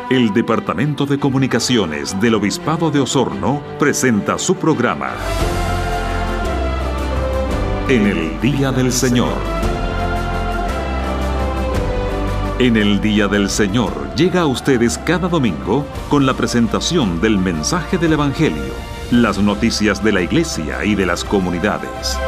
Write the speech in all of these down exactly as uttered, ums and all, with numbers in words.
El Departamento de Comunicaciones del Obispado de Osorno presenta su programa En el Día del Señor. En el Día del Señor llega a ustedes cada domingo con la presentación del mensaje del Evangelio, las noticias de la Iglesia y de las comunidades.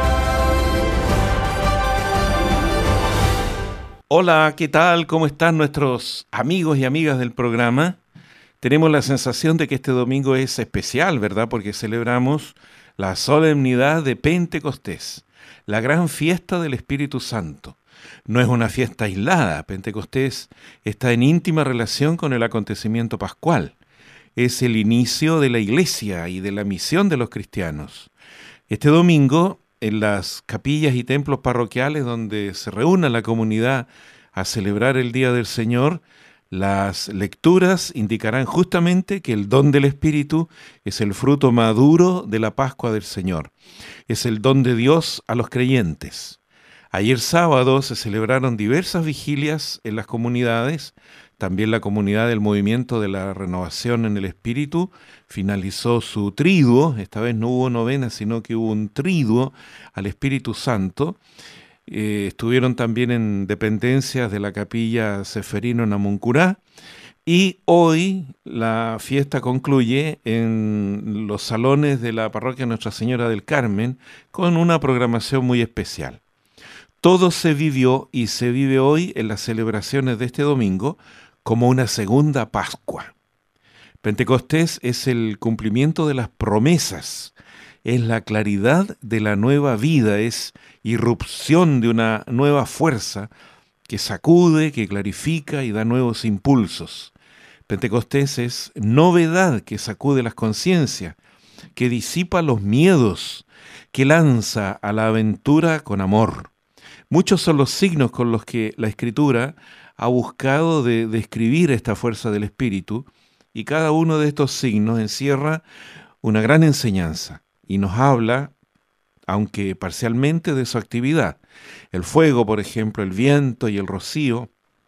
Hola, ¿qué tal? ¿Cómo están nuestros amigos y amigas del programa? Tenemos la sensación de que este domingo es especial, ¿verdad? Porque celebramos la solemnidad de Pentecostés, la gran fiesta del Espíritu Santo. No es una fiesta aislada, Pentecostés está en íntima relación con el acontecimiento pascual. Es el inicio de la Iglesia y de la misión de los cristianos. Este domingo, en las capillas y templos parroquiales donde se reúne la comunidad a celebrar el Día del Señor, las lecturas indicarán justamente que el don del Espíritu es el fruto maduro de la Pascua del Señor. Es el don de Dios a los creyentes. Ayer sábado se celebraron diversas vigilias en las comunidades. También la comunidad del Movimiento de la Renovación en el Espíritu finalizó su triduo. Esta vez no hubo novena, sino que hubo un triduo al Espíritu Santo. Eh, estuvieron también en dependencias de la capilla Ceferino Namuncurá. Y hoy la fiesta concluye en los salones de la parroquia Nuestra Señora del Carmen con una programación muy especial. Todo se vivió y se vive hoy en las celebraciones de este domingo como una segunda Pascua. Pentecostés es el cumplimiento de las promesas, es la claridad de la nueva vida, es irrupción de una nueva fuerza que sacude, que clarifica y da nuevos impulsos. Pentecostés es novedad que sacude las conciencias, que disipa los miedos, que lanza a la aventura con amor. Muchos son los signos con los que la Escritura ha buscado de describir esta fuerza del Espíritu, y cada uno de estos signos encierra una gran enseñanza y nos habla, aunque parcialmente, de su actividad. El fuego, por ejemplo, el viento y el rocío,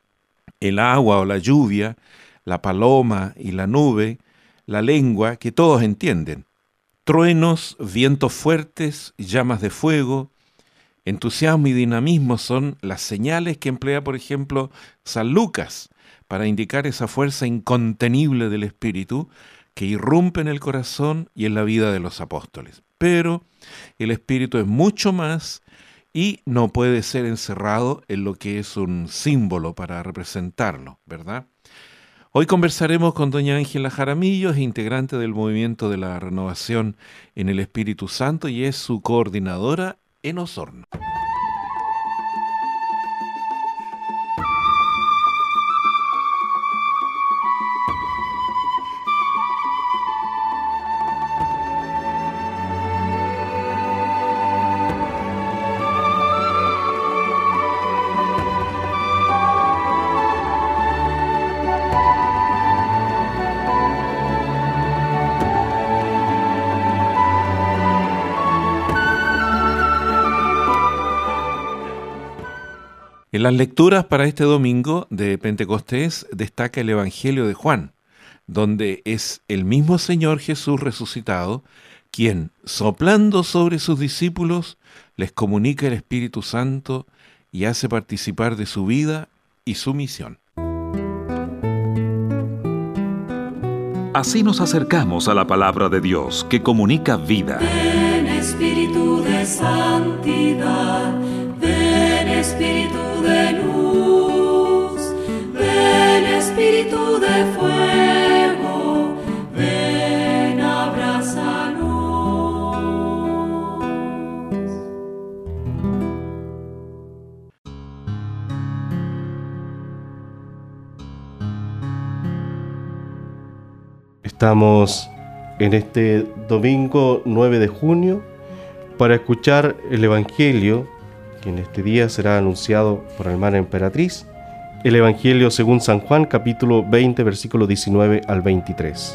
el agua o la lluvia, la paloma y la nube, la lengua, que todos entienden. Truenos, vientos fuertes, llamas de fuego, entusiasmo y dinamismo son las señales que emplea, por ejemplo, San Lucas para indicar esa fuerza incontenible del Espíritu que irrumpe en el corazón y en la vida de los apóstoles. Pero el Espíritu es mucho más y no puede ser encerrado en lo que es un símbolo para representarlo, ¿verdad? Hoy conversaremos con doña Ángela Jaramillo, es integrante del Movimiento de la Renovación en el Espíritu Santo y es su coordinadora en Osorno. En las lecturas para este domingo de Pentecostés destaca el Evangelio de Juan, donde es el mismo Señor Jesús resucitado quien, soplando sobre sus discípulos, les comunica el Espíritu Santo y hace participar de su vida y su misión. Así nos acercamos a la palabra de Dios que comunica vida. Ven Espíritu de santidad, ven Espíritu de luz, ven Espíritu de fuego, ven abrázanos. Estamos en este domingo nueve de junio para escuchar el Evangelio que en este día será anunciado por la hermana emperatriz, el Evangelio según San Juan, capítulo veinte, versículo diecinueve al veintitrés.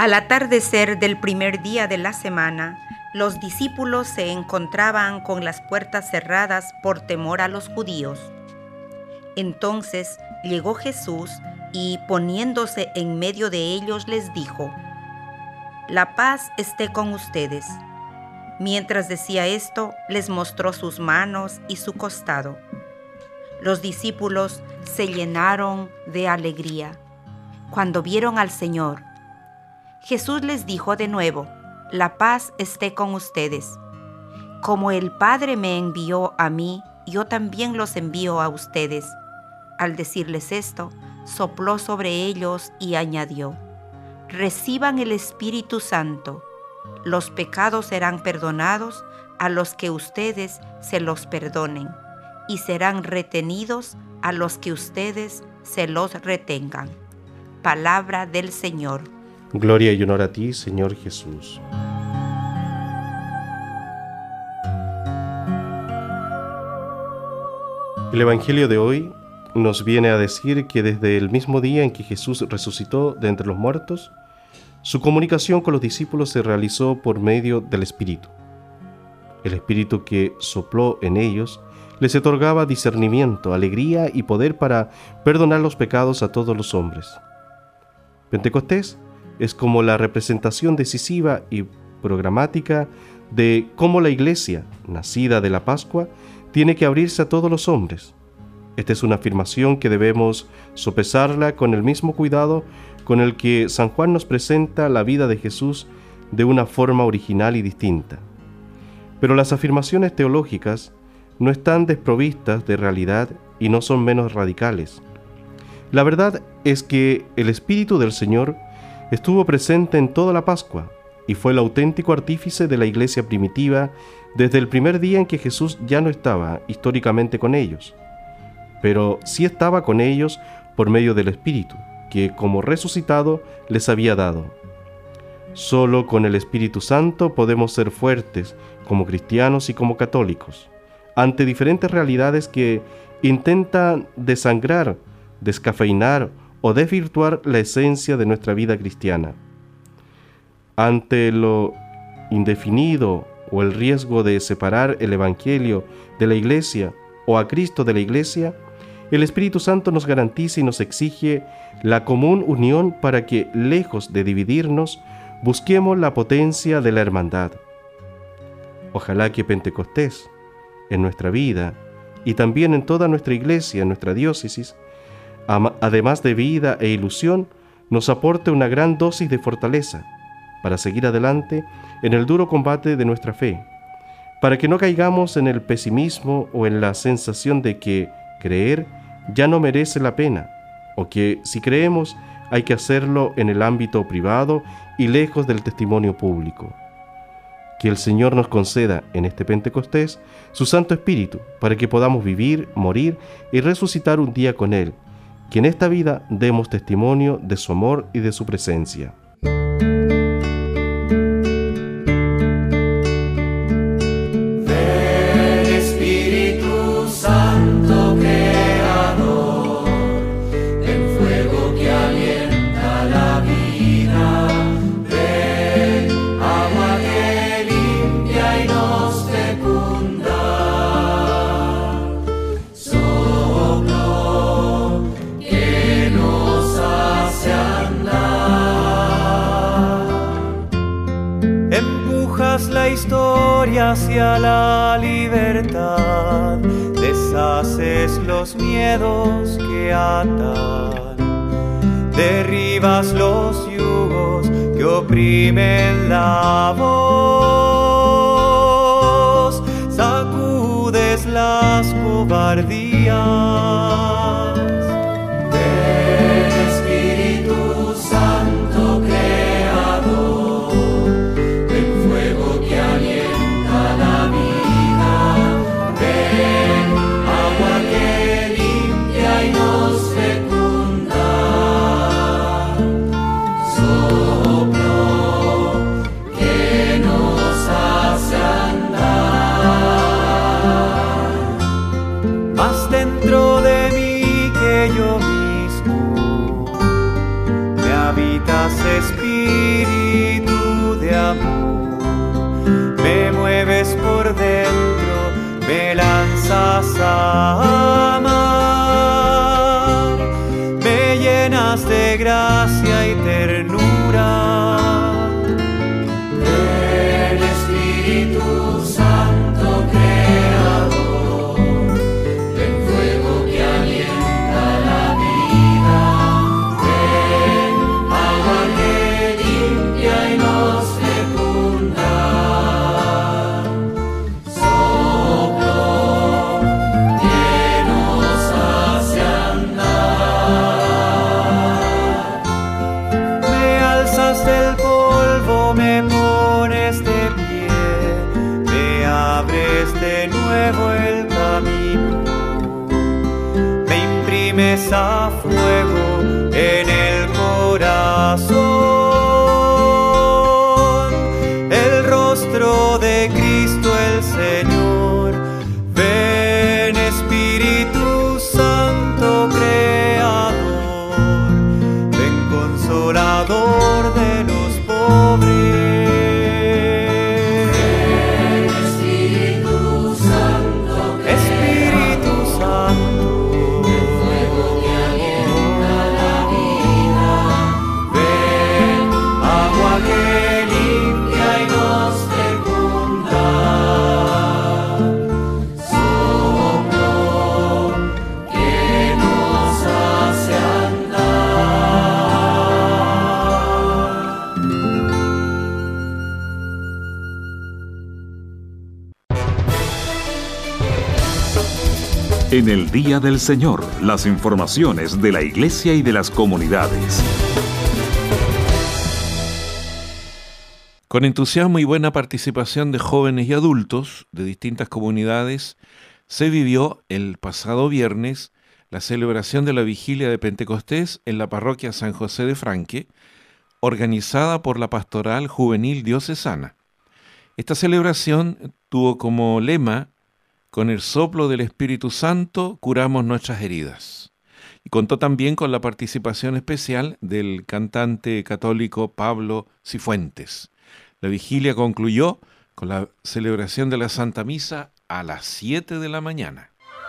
Al atardecer del primer día de la semana, los discípulos se encontraban con las puertas cerradas por temor a los judíos. Entonces llegó Jesús y, poniéndose en medio de ellos, les dijo: «La paz esté con ustedes». Mientras decía esto, les mostró sus manos y su costado. Los discípulos se llenaron de alegría cuando vieron al Señor. Jesús les dijo de nuevo: «La paz esté con ustedes. Como el Padre me envió a mí, yo también los envío a ustedes». Al decirles esto, sopló sobre ellos y añadió: «Reciban el Espíritu Santo. Los pecados serán perdonados a los que ustedes se los perdonen, y serán retenidos a los que ustedes se los retengan». Palabra del Señor. Gloria y honor a ti, Señor Jesús. El Evangelio de hoy nos viene a decir que desde el mismo día en que Jesús resucitó de entre los muertos, su comunicación con los discípulos se realizó por medio del Espíritu. El Espíritu que sopló en ellos les otorgaba discernimiento, alegría y poder para perdonar los pecados a todos los hombres. Pentecostés es como la representación decisiva y programática de cómo la Iglesia, nacida de la Pascua, tiene que abrirse a todos los hombres. Esta es una afirmación que debemos sopesarla con el mismo cuidado con el que San Juan nos presenta la vida de Jesús de una forma original y distinta. Pero las afirmaciones teológicas no están desprovistas de realidad y no son menos radicales. La verdad es que el Espíritu del Señor estuvo presente en toda la Pascua y fue el auténtico artífice de la Iglesia primitiva desde el primer día en que Jesús ya no estaba históricamente con ellos, pero sí estaba con ellos por medio del Espíritu, que como resucitado les había dado. Solo con el Espíritu Santo podemos ser fuertes como cristianos y como católicos, ante diferentes realidades que intentan desangrar, descafeinar o desvirtuar la esencia de nuestra vida cristiana. Ante lo indefinido o el riesgo de separar el Evangelio de la Iglesia o a Cristo de la Iglesia, el Espíritu Santo nos garantiza y nos exige la común unión para que, lejos de dividirnos, busquemos la potencia de la hermandad. Ojalá que Pentecostés, en nuestra vida y también en toda nuestra Iglesia, en nuestra diócesis, además de vida e ilusión, nos aporte una gran dosis de fortaleza para seguir adelante en el duro combate de nuestra fe, para que no caigamos en el pesimismo o en la sensación de que creer ya no merece la pena, o que si creemos hay que hacerlo en el ámbito privado y lejos del testimonio público. Que el Señor nos conceda en este Pentecostés su Santo Espíritu para que podamos vivir, morir y resucitar un día con Él, que en esta vida demos testimonio de su amor y de su presencia. La historia hacia la libertad, deshaces los miedos que atan, derribas los yugos que oprimen la voz, sacudes las cobardías. Dentro de mí llenas de gracia y ternura. Ven Espíritu Santo Creador, ven fuego que alienta la vida, ven agua que limpia y nos fecunda, soplo que nos hace andar. Me alzas del polvo, me pones de pie, me abres de nuevo el camino, me imprimes a fuego en el corazón el rostro de Cristo el Señor. Ven Espíritu Santo Creador, ven Consolador de los pobres. Ven Espíritu Santo Espíritu Santo, fuego que alienta la vida, ven agua que limpia y nos fecunda, soplo que nos hace En el Día del Señor, las informaciones de la Iglesia y de las comunidades. Con entusiasmo y buena participación de jóvenes y adultos de distintas comunidades, se vivió el pasado viernes la celebración de la Vigilia de Pentecostés en la parroquia San José de Franque, organizada por la Pastoral Juvenil Diocesana. Esta celebración tuvo como lema: con el soplo del Espíritu Santo curamos nuestras heridas. Y contó también con la participación especial del cantante católico Pablo Cifuentes. La vigilia concluyó con la celebración de la Santa Misa a las siete de la mañana.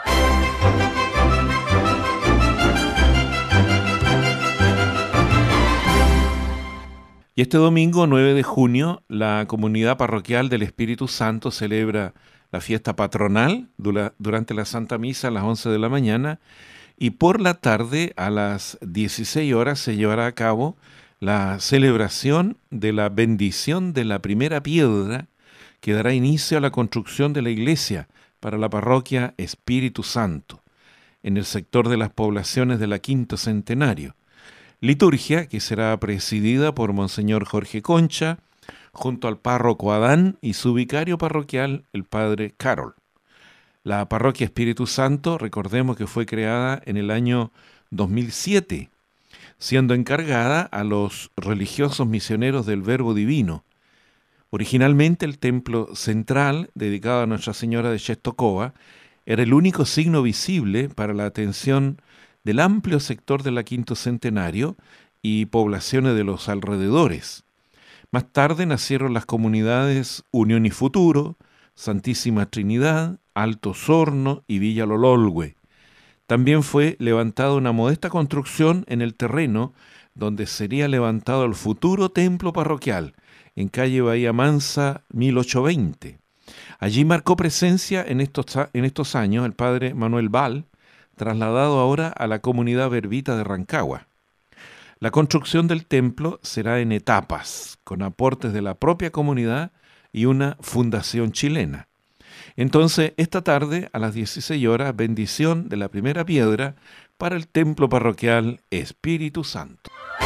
Y este domingo, nueve de junio, la comunidad parroquial del Espíritu Santo celebra la fiesta patronal durante la Santa Misa a las once de la mañana, y por la tarde a las dieciséis horas se llevará a cabo la celebración de la bendición de la primera piedra que dará inicio a la construcción de la iglesia para la parroquia Espíritu Santo en el sector de las poblaciones de la Quinto Centenario. Liturgia que será presidida por Monseñor Jorge Concha, junto al párroco Adán y su vicario parroquial, el padre Carol. La parroquia Espíritu Santo, recordemos que fue creada en el año dos mil siete, siendo encargada a los religiosos misioneros del Verbo Divino. Originalmente el templo central, dedicado a Nuestra Señora de Czestochowa, era el único signo visible para la atención del amplio sector de la Quinto Centenario y poblaciones de los alrededores. Más tarde nacieron las comunidades Unión y Futuro, Santísima Trinidad, Alto Sorno y Villa Lololgue. También fue levantada una modesta construcción en el terreno donde sería levantado el futuro templo parroquial, en calle Bahía Mansa mil ochocientos veinte. Allí marcó presencia en estos, en estos años el padre Manuel Val, trasladado ahora a la comunidad verbita de Rancagua. La construcción del templo será en etapas, con aportes de la propia comunidad y una fundación chilena. Entonces, esta tarde, a las dieciséis horas, bendición de la primera piedra para el templo parroquial Espíritu Santo.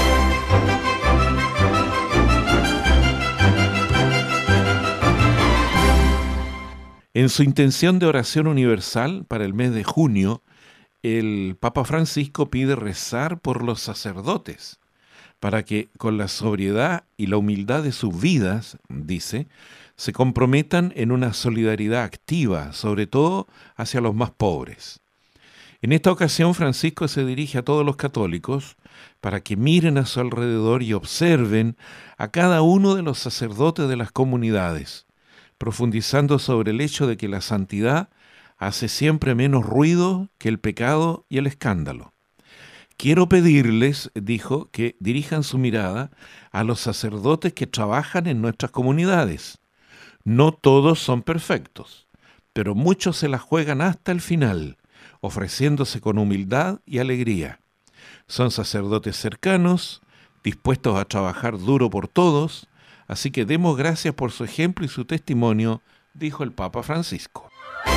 En su intención de oración universal para el mes de junio, el Papa Francisco pide rezar por los sacerdotes, para que con la sobriedad y la humildad de sus vidas, dice, se comprometan en una solidaridad activa, sobre todo hacia los más pobres. En esta ocasión, Francisco se dirige a todos los católicos para que miren a su alrededor y observen a cada uno de los sacerdotes de las comunidades, profundizando sobre el hecho de que la santidad hace siempre menos ruido que el pecado y el escándalo. Quiero pedirles, dijo, que dirijan su mirada a los sacerdotes que trabajan en nuestras comunidades. No todos son perfectos, pero muchos se la juegan hasta el final, ofreciéndose con humildad y alegría. Son sacerdotes cercanos, dispuestos a trabajar duro por todos, así que demos gracias por su ejemplo y su testimonio, dijo el Papa Francisco.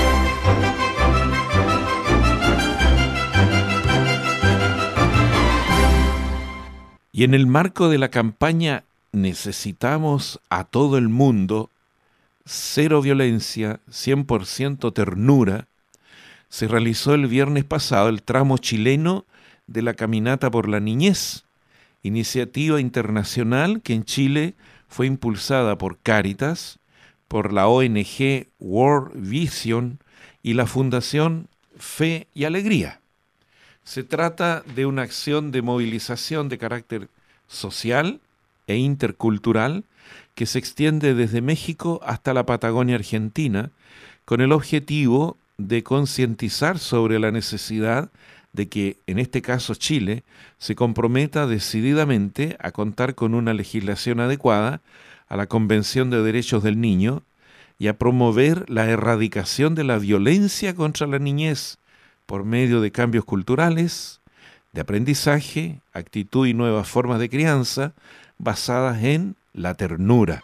Y en el marco de la campaña Necesitamos a todo el mundo, cero violencia, cien por ciento ternura, se realizó el viernes pasado el tramo chileno de la Caminata por la Niñez, iniciativa internacional que en Chile fue impulsada por Cáritas, por la O N G World Vision y la Fundación Fe y Alegría. Se trata de una acción de movilización de carácter social e intercultural que se extiende desde México hasta la Patagonia Argentina, con el objetivo de concientizar sobre la necesidad de que, en este caso Chile, se comprometa decididamente a contar con una legislación adecuada a la Convención de Derechos del Niño y a promover la erradicación de la violencia contra la niñez por medio de cambios culturales, de aprendizaje, actitud y nuevas formas de crianza basadas en la ternura.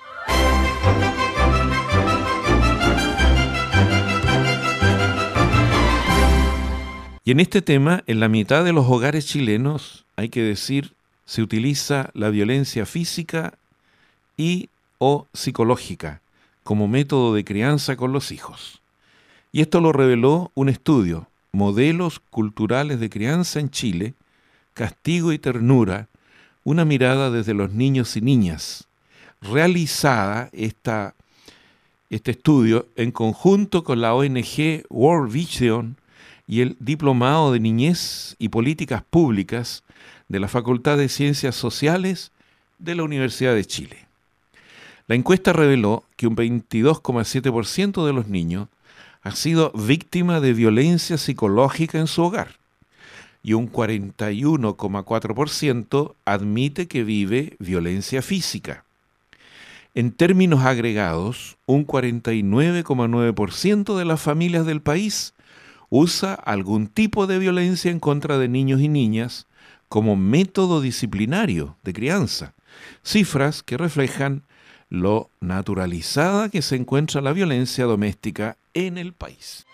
Y en este tema, en la mitad de los hogares chilenos, hay que decir, se utiliza la violencia física y o psicológica como método de crianza con los hijos. Y esto lo reveló un estudio, Modelos Culturales de Crianza en Chile, Castigo y Ternura, una mirada desde los niños y niñas, realizada esta, este estudio en conjunto con la O N G World Vision y el Diplomado de Niñez y Políticas Públicas de la Facultad de Ciencias Sociales de la Universidad de Chile. La encuesta reveló que un veintidós coma siete por ciento de los niños ha sido víctima de violencia psicológica en su hogar y un cuarenta y uno coma cuatro por ciento admite que vive violencia física. En términos agregados, un cuarenta y nueve coma nueve por ciento de las familias del país usa algún tipo de violencia en contra de niños y niñas como método disciplinario de crianza, cifras que reflejan lo naturalizada que se encuentra la violencia doméstica en el país.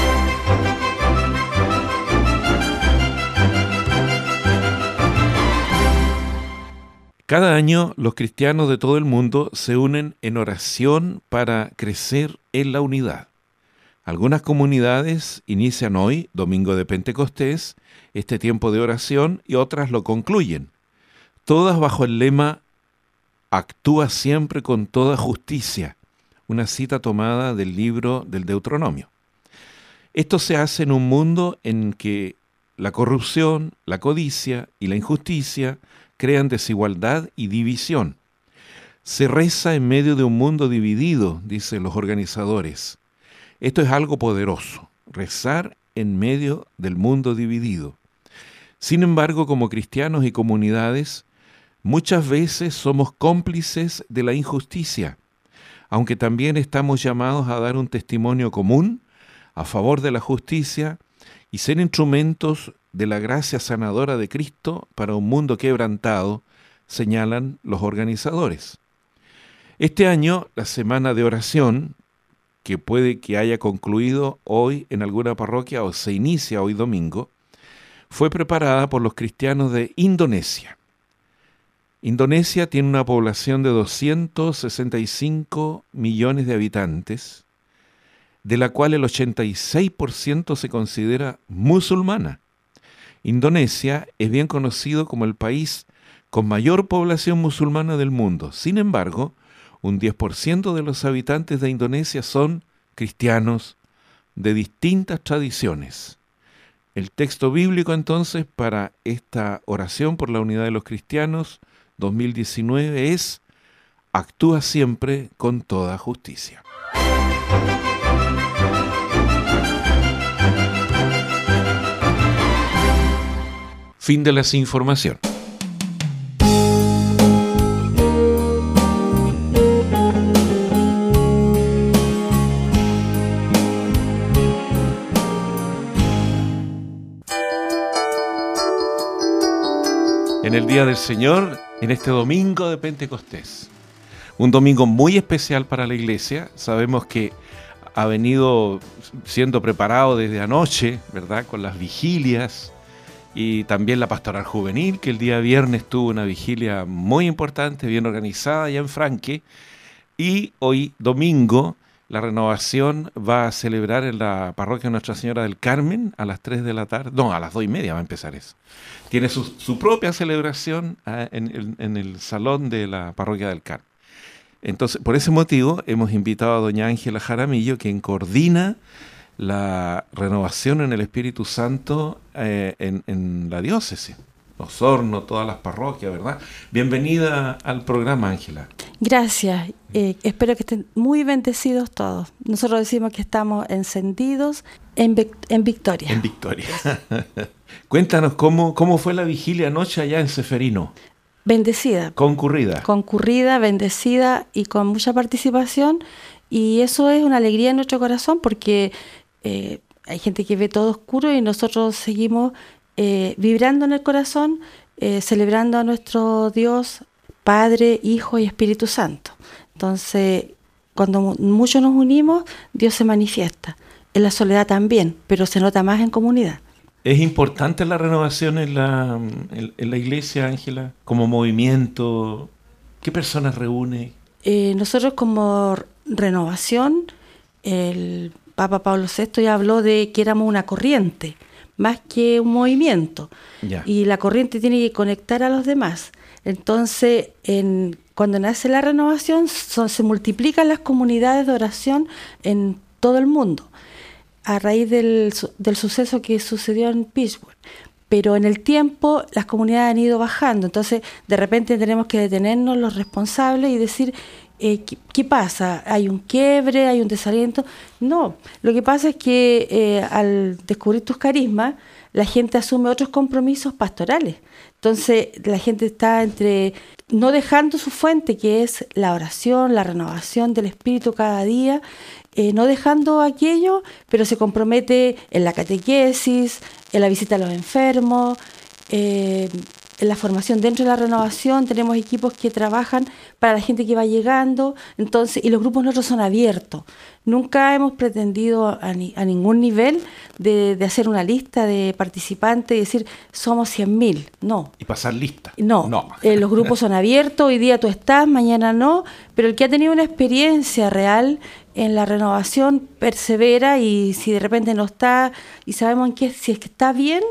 Cada año los cristianos de todo el mundo se unen en oración para crecer en la unidad. Algunas comunidades inician hoy, domingo de Pentecostés, este tiempo de oración y otras lo concluyen, todas bajo el lema "Actúa siempre con toda justicia", una cita tomada del libro del Deuteronomio. Esto se hace en un mundo en que la corrupción, la codicia y la injusticia crean desigualdad y división. Se reza en medio de un mundo dividido, dicen los organizadores. Esto es algo poderoso, rezar en medio del mundo dividido. Sin embargo, como cristianos y comunidades, muchas veces somos cómplices de la injusticia, aunque también estamos llamados a dar un testimonio común a favor de la justicia y ser instrumentos de la gracia sanadora de Cristo para un mundo quebrantado, señalan los organizadores. Este año, la semana de oración, que puede que haya concluido hoy en alguna parroquia o se inicia hoy domingo, fue preparada por los cristianos de Indonesia. Indonesia tiene una población de doscientos sesenta y cinco millones de habitantes, de la cual el ochenta y seis por ciento se considera musulmana. Indonesia es bien conocido como el país con mayor población musulmana del mundo. Sin embargo, un diez por ciento de los habitantes de Indonesia son cristianos de distintas tradiciones. El texto bíblico entonces para esta oración por la unidad de los cristianos dos mil diecinueve es: actúa siempre con toda justicia. Fin de las informaciones. En el Día del Señor, en este domingo de Pentecostés. Un domingo muy especial para la iglesia. Sabemos que ha venido siendo preparado desde anoche, ¿verdad? Con las vigilias y también la pastoral juvenil, que el día viernes tuvo una vigilia muy importante, bien organizada allá en Franque. Y hoy, domingo, la renovación va a celebrar en la parroquia Nuestra Señora del Carmen a las tres de la tarde. No, a las dos y media va a empezar eso. Tiene su, su propia celebración uh, en, en, en el salón de la parroquia del Carmen. Entonces, por ese motivo, hemos invitado a doña Ángela Jaramillo, quien coordina la renovación en el Espíritu Santo eh, en, en la diócesis. Osorno, todas las parroquias, ¿verdad? Bienvenida al programa, Ángela. Gracias. Eh, espero que estén muy bendecidos todos. Nosotros decimos que estamos encendidos en, en victoria. En victoria. Cuéntanos, ¿cómo, ¿cómo fue la vigilia anoche allá en Ceferino? Bendecida. Concurrida. Concurrida, bendecida y con mucha participación. Y eso es una alegría en nuestro corazón porque eh, hay gente que ve todo oscuro y nosotros seguimos eh, vibrando en el corazón, eh, celebrando a nuestro Dios, Padre, Hijo y Espíritu Santo. Entonces, cuando muchos nos unimos, Dios se manifiesta. En la soledad también, pero se nota más en comunidad. ¿Es importante la renovación en la, en, en la iglesia, Ángela? Como movimiento, ¿qué personas reúne? Eh, nosotros como renovación, el Papa Pablo sexto ya habló de que éramos una corriente, más que un movimiento. Ya. Y la corriente tiene que conectar a los demás. Entonces, en, cuando nace la renovación, son, se multiplican las comunidades de oración en todo el mundo, a raíz del, del suceso que sucedió en Pittsburgh. Pero en el tiempo las comunidades han ido bajando, entonces de repente tenemos que detenernos los responsables y decir, eh, ¿qué, ¿qué pasa? ¿Hay un quiebre? ¿Hay un desaliento? No, lo que pasa es que eh, al descubrir tus carismas, la gente asume otros compromisos pastorales. Entonces la gente está entre no dejando su fuente, que es la oración, la renovación del espíritu cada día, Eh, no dejando aquello, pero se compromete en la catequesis, en la visita a los enfermos, eh, en la formación dentro de la renovación. Tenemos equipos que trabajan para la gente que va llegando, entonces, y los grupos nuestros son abiertos. Nunca hemos pretendido a, ni, a ningún nivel de, de hacer una lista de participantes y decir somos cien mil, no. Y pasar lista. No, no. Eh, los grupos son abiertos, hoy día tú estás, mañana no, pero el que ha tenido una experiencia real en la renovación persevera, y si de repente no está y sabemos en qué, si es que está bien,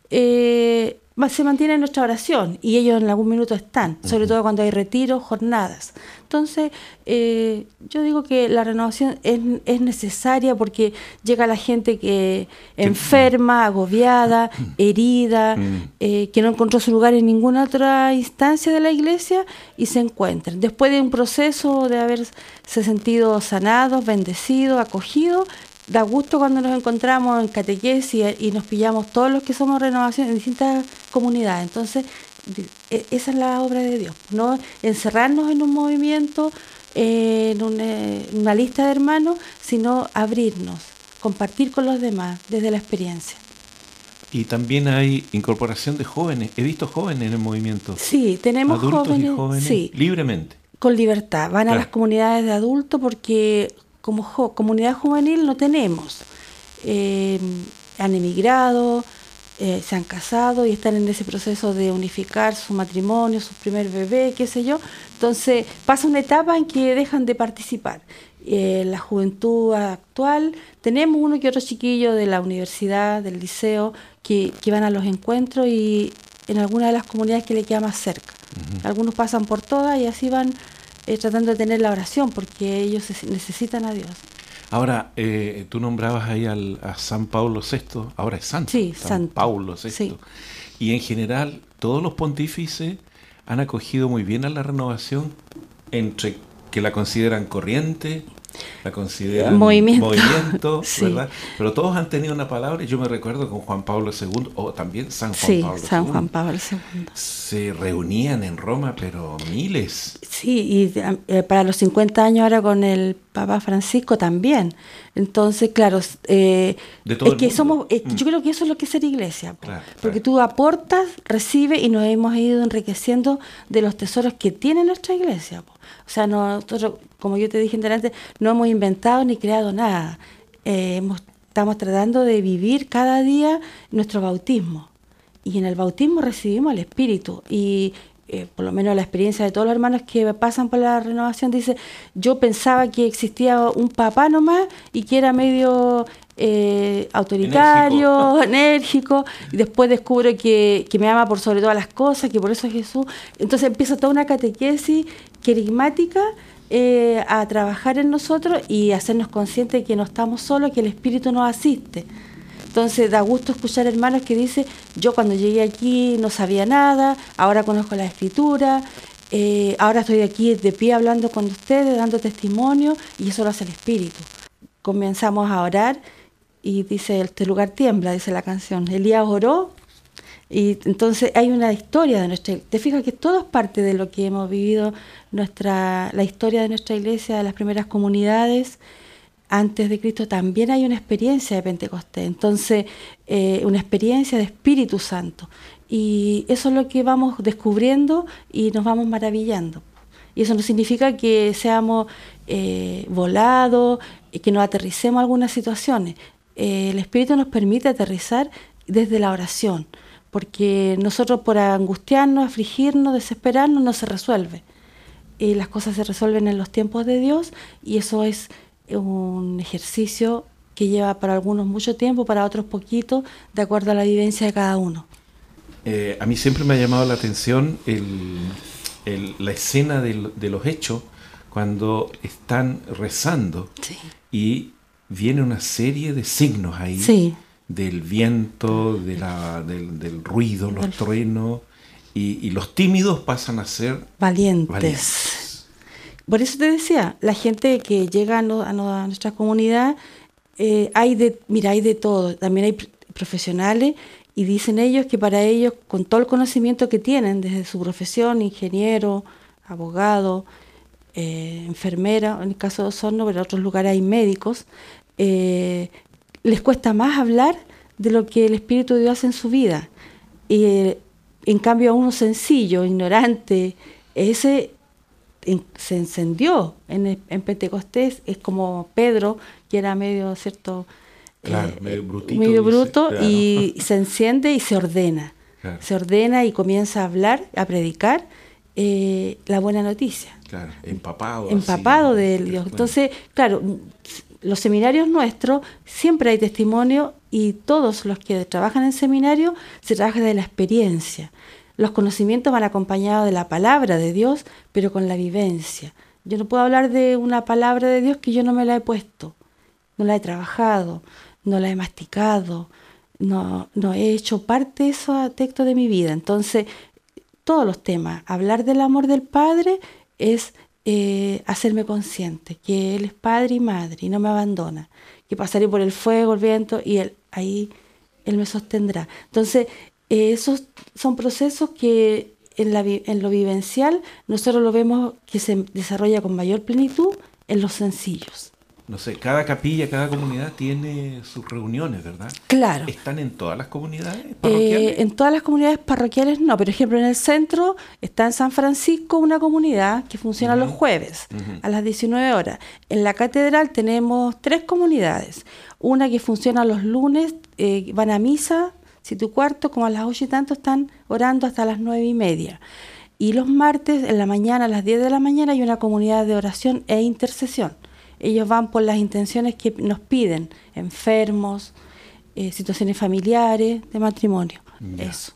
eh, se mantiene en nuestra oración y ellos en algún minuto están, sobre todo cuando hay retiros, jornadas. Entonces, eh, yo digo que la renovación es, es necesaria porque llega la gente que enferma, agobiada, herida, eh, que no encontró su lugar en ninguna otra instancia de la iglesia y se encuentran. Después de un proceso de haberse sentido sanados, bendecidos, acogidos, da gusto cuando nos encontramos en catequesis y nos pillamos todos los que somos renovación en distintas comunidades. Entonces, esa es la obra de Dios, no encerrarnos en un movimiento, eh, en una, una lista de hermanos, sino abrirnos, compartir con los demás desde la experiencia. Y también hay incorporación de jóvenes. He visto jóvenes en el movimiento. Sí, tenemos adultos jóvenes, y jóvenes sí, libremente. Con libertad. Van Claro. a las comunidades de adultos porque como jo- comunidad juvenil no tenemos. Eh, han emigrado, eh, se han casado y están en ese proceso de unificar su matrimonio, su primer bebé, qué sé yo. Entonces pasa una etapa en que dejan de participar. Eh, la juventud actual, tenemos uno que otro chiquillo de la universidad, del liceo, que, que van a los encuentros y en alguna de las comunidades que le queda más cerca. Uh-huh. Algunos pasan por todas y así van eh, tratando de tener la oración porque ellos se, necesitan a Dios. Ahora, eh, tú nombrabas ahí al, a San Pablo sexto, ahora es santo, sí, San santo. Pablo sexto. Sí. Y en general, todos los pontífices han acogido muy bien a la renovación, entre que la consideran corriente, La consideran Movimiento. movimiento, Sí. ¿verdad? Pero todos han tenido una palabra, y yo me recuerdo con Juan Pablo segundo, o también San Juan Sí, Pablo San segundo. Juan Pablo segundo. Se reunían en Roma, pero miles. Sí, y eh, para los cincuenta años ahora con el Papa Francisco también. Entonces, claro, eh, De todo es el que mundo. somos, eh, Mm. yo creo que eso es lo que es ser iglesia, po. Claro, Porque claro. tú aportas, recibes y nos hemos ido enriqueciendo de los tesoros que tiene nuestra iglesia, po. O sea, nosotros, como yo te dije antes, no hemos inventado ni creado nada. Eh, hemos- estamos tratando de vivir cada día nuestro bautismo. Y en el bautismo recibimos el Espíritu. Y eh, por lo menos la experiencia de todos los hermanos que pasan por la renovación dice, yo pensaba que existía un papá nomás y que era medio eh, autoritario, enérgico, y después descubro que, que me ama por sobre todas las cosas, que por eso es Jesús. Entonces empieza toda una catequesis querigmática eh, a trabajar en nosotros y hacernos conscientes de que no estamos solos, que el Espíritu nos asiste. Entonces da gusto escuchar hermanos que dicen, yo cuando llegué aquí no sabía nada, ahora conozco la Escritura, eh, ahora estoy aquí de pie hablando con ustedes, dando testimonio, y eso lo hace el Espíritu. Comenzamos a orar y dice, este lugar tiembla, dice la canción. Elías oró y entonces hay una historia de nuestra iglesia. Te fijas que todo es parte de lo que hemos vivido, nuestra, la historia de nuestra iglesia, de las primeras comunidades. Antes de Cristo también hay una experiencia de Pentecostés, entonces eh, una experiencia de Espíritu Santo, y eso es lo que vamos descubriendo y nos vamos maravillando. Y eso no significa que seamos eh, volados y que nos aterricemos a algunas situaciones. Eh, el Espíritu nos permite aterrizar desde la oración, porque nosotros por angustiarnos, afligirnos, desesperarnos no se resuelve. Y las cosas se resuelven en los tiempos de Dios, y eso es un ejercicio que lleva para algunos mucho tiempo, para otros poquito, de acuerdo a la vivencia de cada uno. Eh, a mí siempre me ha llamado la atención el, el- la escena del- de los hechos cuando están rezando Sí. y viene una serie de signos ahí Sí. del viento, de la, del, del ruido, los Del- truenos, y, y los tímidos pasan a ser Valientes. valientes. Por eso te decía, la gente que llega a, no- a no- a nuestra comunidad, eh, hay de, mira, hay de todo. También hay pr- profesionales, y dicen ellos que para ellos, con todo el conocimiento que tienen desde su profesión, ingeniero, abogado, eh, enfermera, en el caso de Osorno, pero en otros lugares hay médicos, eh, les cuesta más hablar de lo que el Espíritu de Dios hace en su vida. Y eh, en cambio a uno sencillo, ignorante, ese en- se encendió en, el- en Pentecostés. Es como Pedro, que era medio, ¿cierto? Claro, Eh, medio brutito, medio dice, bruto, claro. y se enciende y se ordena. Claro. Se ordena y comienza a hablar, a predicar eh, la buena noticia. Claro, empapado. Empapado así, de ¿no? Dios. Bueno. Entonces, claro, los seminarios nuestros siempre hay testimonio, y todos los que trabajan en seminario se trabaja de la experiencia. Los conocimientos van acompañados de la palabra de Dios, pero con la vivencia. Yo no puedo hablar de una palabra de Dios que yo no me la he puesto, no la he trabajado, no la he masticado, no, no he hecho parte de esos textos de mi vida. Entonces, todos los temas, hablar del amor del Padre es eh, hacerme consciente que Él es Padre y Madre y no me abandona, que pasaré por el fuego, el viento, y Él ahí Él me sostendrá. Entonces, eh, esos son procesos que en, la, vi- en lo vivencial nosotros lo vemos que se desarrolla con mayor plenitud en los sencillos. No sé, cada capilla, cada comunidad tiene sus reuniones, ¿verdad? Claro. ¿Están en todas las comunidades parroquiales? Eh, en todas las comunidades parroquiales no. Por ejemplo, en el centro está en San Francisco una comunidad que funciona Ujú. los jueves Ujú. a las diecinueve horas. En la catedral tenemos tres comunidades. Una que funciona los lunes, eh, van a misa, si tu cuarto, como a las ocho y tanto, están orando hasta las nueve y media. Y los martes, en la mañana, a las diez de la mañana, hay una comunidad de oración e intercesión. Ellos van por las intenciones que nos piden, enfermos, eh, situaciones familiares, de matrimonio, Ya. eso.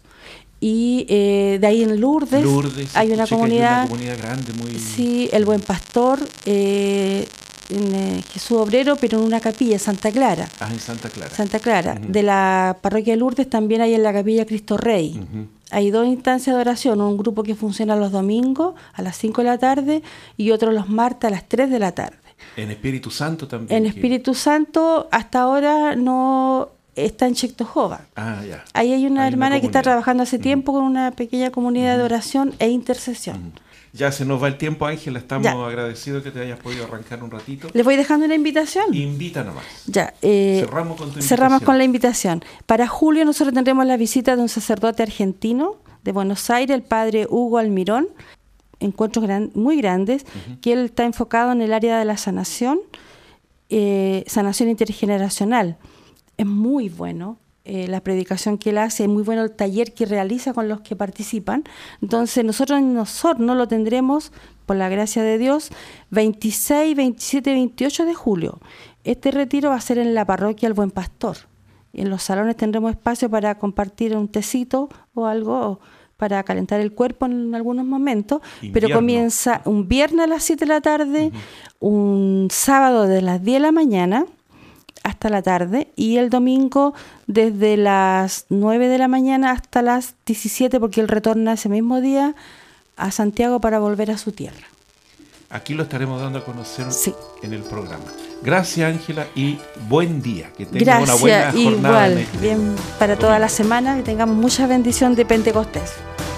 Y eh, de ahí en Lourdes, Lourdes, hay una escuché que comunidad, hay una comunidad grande, muy... sí, el Buen Pastor, eh, en, eh, Jesús Obrero, pero en una capilla, Santa Clara. Ah, en Santa Clara. Santa Clara. Ujú. De la parroquia de Lourdes también hay en la capilla Cristo Rey. Ujú. Hay dos instancias de oración, un grupo que funciona los domingos a las cinco de la tarde y otro los martes a las tres de la tarde. En Espíritu Santo también. En que- Espíritu Santo hasta ahora no está en Chectojova. Ah, ya. Ahí hay una Hay una hermana que está comunidad. trabajando hace Ujú. tiempo con una pequeña comunidad de oración e intercesión. Ya se nos va el tiempo, Ángela. Estamos Ya. agradecidos que te hayas podido arrancar un ratito. Les voy dejando una invitación. Invita nomás. Ya, eh, Cerramos con tu cerramos invitación. con la invitación. Para julio nosotros tendremos la visita de un sacerdote argentino de Buenos Aires, el padre Hugo Almirón, encuentros gran- muy grandes, que él está enfocado en el área de la sanación, eh, sanación intergeneracional. Es muy bueno eh, la predicación que él hace, es muy bueno el taller que realiza con los que participan. Entonces nosotros en Osorno lo tendremos, por la gracia de Dios, veintiséis, veintisiete y veintiocho de julio. Este retiro va a ser en la parroquia El Buen Pastor. En los salones tendremos espacio para compartir un tecito o algo para calentar el cuerpo en algunos momentos, pero Invierno. comienza un viernes a las siete de la tarde, un sábado de las diez de la mañana hasta la tarde y el domingo desde las nueve de la mañana hasta las diecisiete, porque él retorna ese mismo día a Santiago para volver a su tierra. Aquí lo estaremos dando a conocer Sí. en el programa. Gracias, Ángela, y buen día. Que tengas Gracias, una buena jornada. en igual, este bien para toda domingo. la semana, que tengamos mucha bendición de Pentecostés.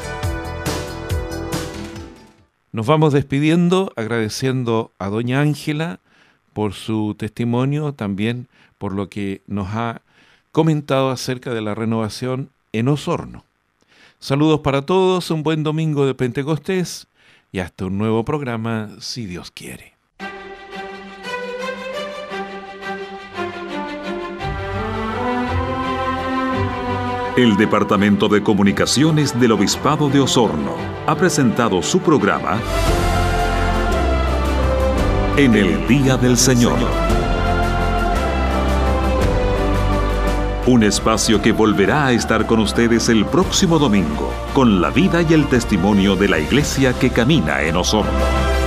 Nos vamos despidiendo, agradeciendo a doña Ángela por su testimonio, también por lo que nos ha comentado acerca de la renovación en Osorno. Saludos para todos, un buen domingo de Pentecostés y hasta un nuevo programa, si Dios quiere. El Departamento de Comunicaciones del Obispado de Osorno ha presentado su programa En el Día del Señor. Un espacio que volverá a estar con ustedes el próximo domingo, con la vida y el testimonio de la iglesia que camina en Osorno.